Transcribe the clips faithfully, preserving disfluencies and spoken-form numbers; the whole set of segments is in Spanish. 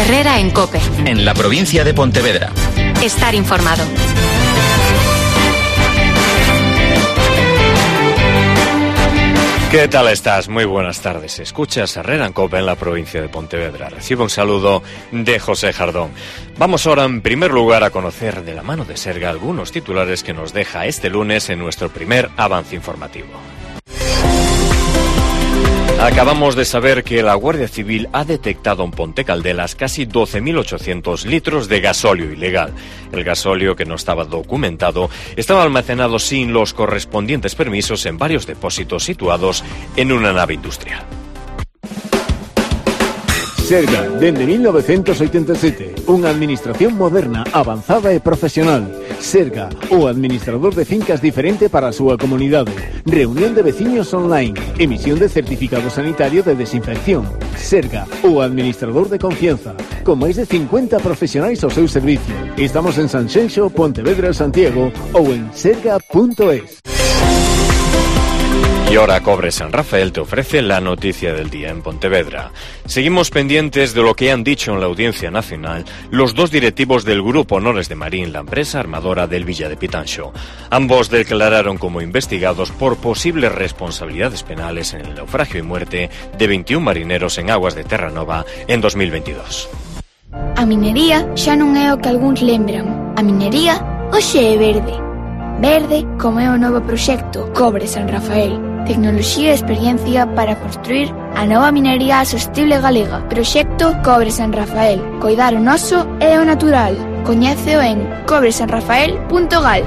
Herrera en COPE. En la provincia de Pontevedra. Estar informado. ¿Qué tal estás? Muy buenas tardes. Escuchas Herrera en COPE en la provincia de Pontevedra. Recibo un saludo de José Jardón. Vamos ahora en primer lugar a conocer de la mano de Serga algunos titulares que nos deja este lunes en nuestro primer avance informativo. Acabamos de saber que la Guardia Civil ha detectado en Ponte Caldelas casi doce mil ochocientos litros de gasóleo ilegal. El gasóleo, que no estaba documentado, estaba almacenado sin los correspondientes permisos en varios depósitos situados en una nave industrial. Serga, dende mil novecientos oitenta e sete, unha administración moderna, avanzada e profesional. Serga, o administrador de fincas diferente para a súa comunidade. Reunión de veciños online, emisión de certificado sanitario de desinfección. Serga, o administrador de confianza, con máis de cincuenta profesionais ao seu servicio. Estamos en Sanxenxo, Pontevedra, Santiago ou en serga punto es. Y ahora Cobre San Rafael te ofrece la noticia del día en Pontevedra. Seguimos pendientes de lo que han dicho en la Audiencia Nacional los dos directivos del Grupo Honores de Marín, la empresa armadora del Villa de Pitanxo. Ambos declararon como investigados por posibles responsabilidades penales en el naufragio y muerte de veintiún marineros en aguas de Terranova en dos mil veintidós. A minería xa non é o que algúns lembran. A minería hoxe é verde. Verde como é o novo proxecto Cobre San Rafael. Tecnoloxía e experiencia para construir a nova minería sostible galega. Proxecto Cobre San Rafael. Coidar o noso e o natural. Coñéceo en cobre san rafael punto gal.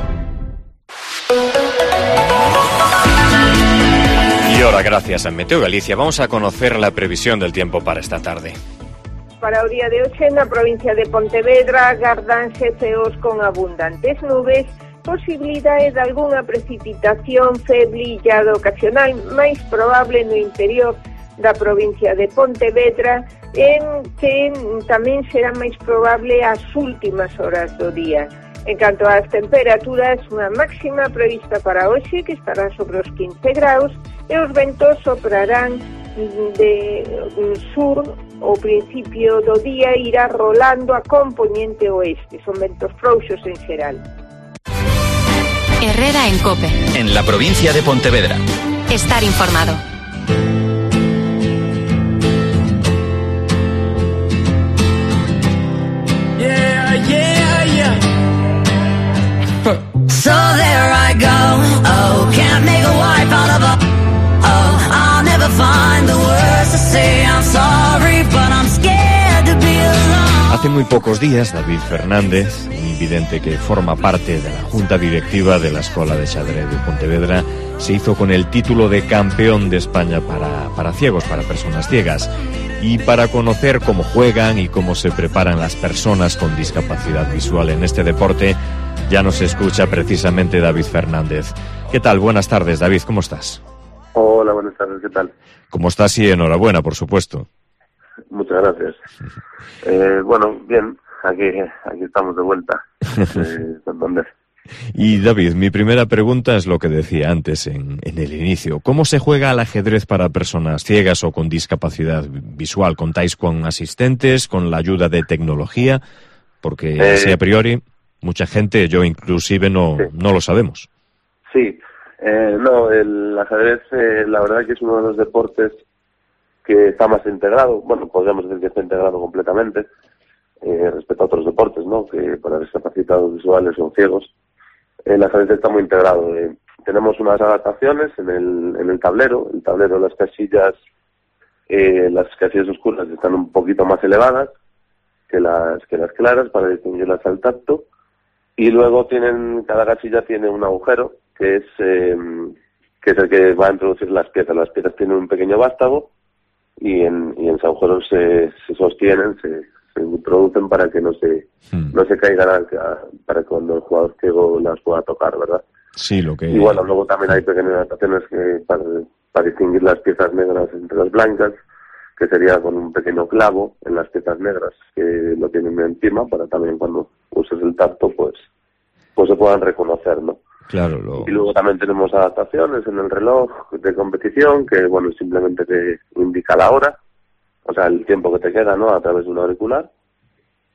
Y ahora, gracias a Meteo Galicia, vamos a conocer la previsión del tiempo para esta tarde. Para o día de hoxe, na provincia de Pontevedra, agardanse ceos con abundantes nubes, posibilidade de algunha precipitación feblillada ocasional, máis probable no interior da provincia de Pontevedra, en que tamén será máis probable as últimas horas do día. En canto ás temperaturas, unha máxima prevista para hoxe, que estará sobre os quince graus, e os ventos soprarán de sur. O principio do día irá rolando a componente oeste, son ventos frouxos en xeral. Herrera en COPE. En la provincia de Pontevedra. Estar informado. Yeah, yeah, yeah. So there I go. Oh, can't make a wife out of a. Oh, I'll never find the words to say I'm sorry, but I'm scared to be alone. Hace muy pocos días, David Fernández, un invidente que forma parte de la Junta Directiva de la Escola de Xadrez de Pontevedra, se hizo con el título de campeón de España para, para ciegos, para personas ciegas. Y para conocer cómo juegan y cómo se preparan las personas con discapacidad visual en este deporte, ya nos escucha precisamente David Fernández. ¿Qué tal? Buenas tardes, David, ¿cómo estás? Hola, buenas tardes, ¿qué tal? ¿Cómo estás? Y enhorabuena, por supuesto. Muchas gracias. Eh, bueno, bien, aquí, aquí estamos de vuelta. Eh, Santander. Y David, mi primera pregunta es lo que decía antes en, en el inicio. ¿Cómo se juega al ajedrez para personas ciegas o con discapacidad visual? ¿Contáis con asistentes, con la ayuda de tecnología? Porque eh, así a priori, mucha gente, yo inclusive, no, sí. no lo sabemos. Sí, eh, no, el ajedrez eh, la verdad que es uno de los deportes que está más integrado, bueno, podríamos decir que está integrado completamente eh, respecto a otros deportes, ¿no? Que para discapacitados visuales o ciegos, el ajedrez está muy integrado. Eh, tenemos unas adaptaciones en el, en el tablero, el tablero, las casillas, eh, las casillas oscuras están un poquito más elevadas que las que las claras para distinguirlas al tacto, y luego tienen, cada casilla tiene un agujero que es eh, que es el que va a introducir las piezas. Las piezas tienen un pequeño vástago y en, y en ese agujero se, se sostienen, se, se introducen para que no se hmm. no se caigan, para que cuando el jugador ciego las pueda tocar, ¿verdad? Sí, lo que... Y bueno, luego también hay pequeñas adaptaciones que para, para distinguir las piezas negras entre las blancas, que sería con un pequeño clavo en las piezas negras que lo tienen encima, para también cuando uses el tacto, pues, pues se puedan reconocer, ¿no? Claro, lo... Y luego también tenemos adaptaciones en el reloj de competición, que bueno, simplemente te indica la hora, o sea, el tiempo que te queda, ¿no?, a través de un auricular.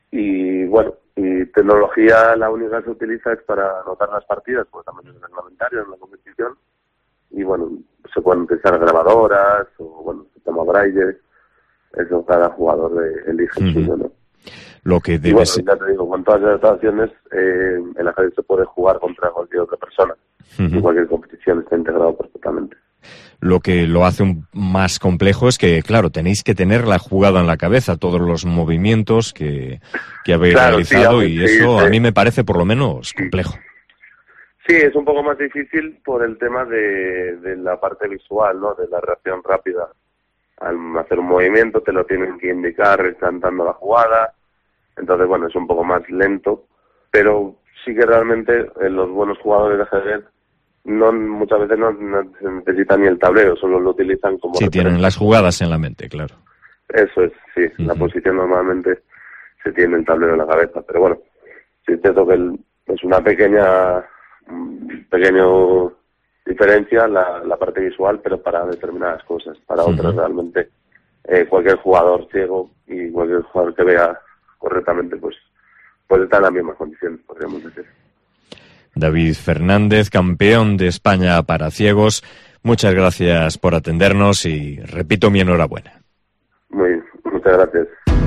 y bueno, y tecnología la única que se utiliza es para anotar las partidas, pues también es reglamentario en la competición, y bueno, se pueden utilizar grabadoras o bueno, sistema braille, eso cada jugador de, elige el suyo, ¿no? Lo que debe y bueno, ser... ya te digo, con todas las adaptaciones, eh, el ajedrez se puede jugar contra cualquier otra persona, uh-huh. En cualquier competición está integrado perfectamente. Lo que lo hace un más complejo es que, claro, tenéis que tener la jugada en la cabeza, todos los movimientos que, que habéis claro, realizado, sí, y sí, eso sí. A mí me parece por lo menos complejo. Sí, es un poco más difícil por el tema de, de la parte visual, ¿no? De la reacción rápida. Al hacer un movimiento te lo tienen que indicar, están dando la jugada, entonces bueno, es un poco más lento, pero sí que realmente eh, los buenos jugadores de ajedrez no muchas veces no, no se necesita ni el tablero, solo lo utilizan como... Sí, referencia. Tienen las jugadas en la mente, claro. Eso es, sí, uh-huh. La posición normalmente se tiene el tablero en la cabeza, pero bueno, sí es cierto que el, es una pequeña pequeño diferencia la, la parte visual, pero para determinadas cosas, para uh-huh. otras realmente eh, cualquier jugador ciego y cualquier jugador que vea correctamente, pues puede estar en las mismas condiciones, podríamos decir. David Fernández, campeón de España para ciegos, muchas gracias por atendernos y repito mi enhorabuena. Muy, muchas gracias.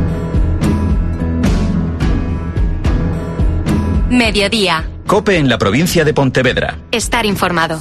Mediodía. COPE en la provincia de Pontevedra. Estar informado.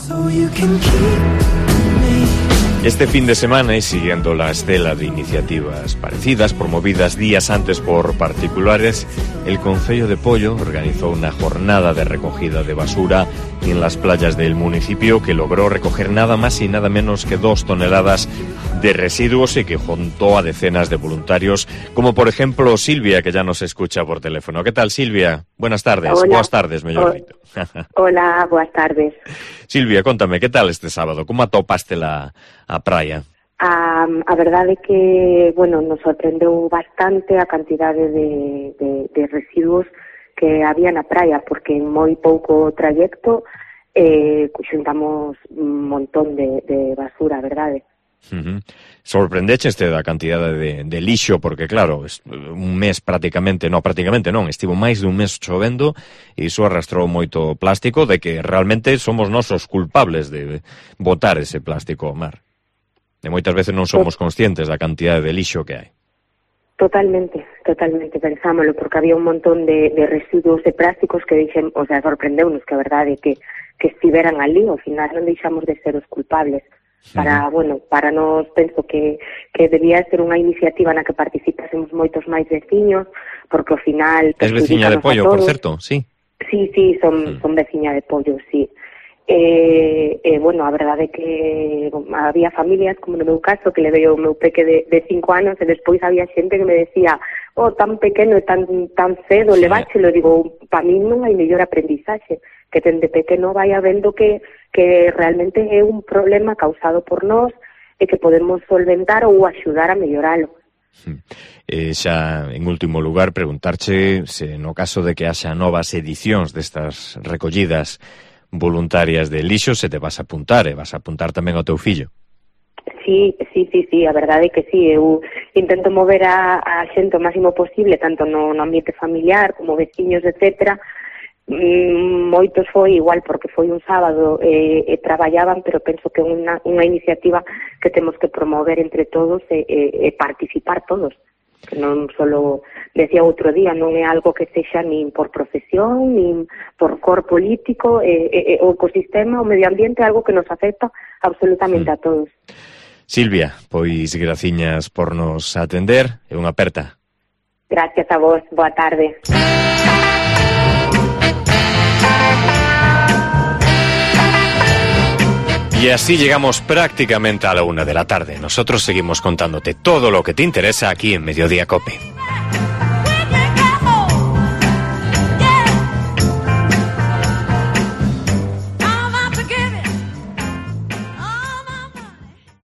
Este fin de semana, y siguiendo la estela de iniciativas parecidas promovidas días antes por particulares, el Concello de Pollo organizó una jornada de recogida de basura en las playas del municipio que logró recoger nada más y nada menos que dos toneladas de residuos y que juntó a decenas de voluntarios, como por ejemplo Silvia, que ya nos escucha por teléfono. ¿Qué tal, Silvia? Buenas tardes. Hola. Buenas tardes, mellor dito. Hola, buenas tardes. Silvia, contame, que tal este sábado? Como atopaste la a praia? A, a verdade é que, bueno, nos sorprendeu bastante a cantidade de, de, de residuos que había na praia, porque en moi pouco trayecto eh, xuntamos un montón de, de basura, a verdade. Uh-huh. Sorprendecheste da cantidade de, de lixo, porque claro, un mes prácticamente, no, prácticamente non, estivo máis dun mes chovendo e iso arrastrou moito plástico, de que realmente somos nós os culpables de botar ese plástico ao mar. E moitas veces non somos conscientes da cantidade de lixo que hai. Totalmente, totalmente, pensámoslo, porque había un montón de, de residuos de plásticos que dixen, o sea, sorprendeunos que a verdade que, que estiveran ali, ao final non deixamos de ser os culpables. Para, uh-huh. bueno, para nós penso que, que debía ser unha iniciativa na que participásemos moitos máis veciños, porque ao final... Es veciña de Pollo, por certo, sí? Sí, sí, son, uh-huh. son veciña de Pollo, sí. Eh, eh, bueno, a verdade é que había familias, como no meu caso, que le veo o meu peque de, de cinco anos e despois había xente que me decía, oh, tan pequeno e tan, tan cedo, sí. Leváchelo, digo, para mí non hai mellor aprendizaxe, que dende pequeno vai vendo que, que realmente é un problema causado por nós e que podemos solventar ou axudar a melloralo. Eh, xa, en último lugar, preguntarche se no caso de que haxa novas edicións destas recollidas voluntarias de lixo, se te vas a apuntar, e vas a apuntar tamén ao teu fillo. Sí, sí, sí, sí, a verdade é que sí, eu intento mover a, a xente o máximo posible, tanto no, no ambiente familiar, como veciños, etcétera. Mm, moitos foi igual, porque foi un sábado e, e traballaban, pero penso que é unha, unha iniciativa que temos que promover entre todos e, e, e participar todos. Que non solo, decía outro día, non é algo que sexa nin por profesión, nin por cor político, e, e, o ecosistema, o medio ambiente é algo que nos afecta absolutamente mm. a todos. Silvia, pois graciñas por nos atender, e unha aperta. Gracias a vos, boa tarde. Y así llegamos prácticamente a la una de la tarde. Nosotros seguimos contándote todo lo que te interesa aquí en Mediodía COPE.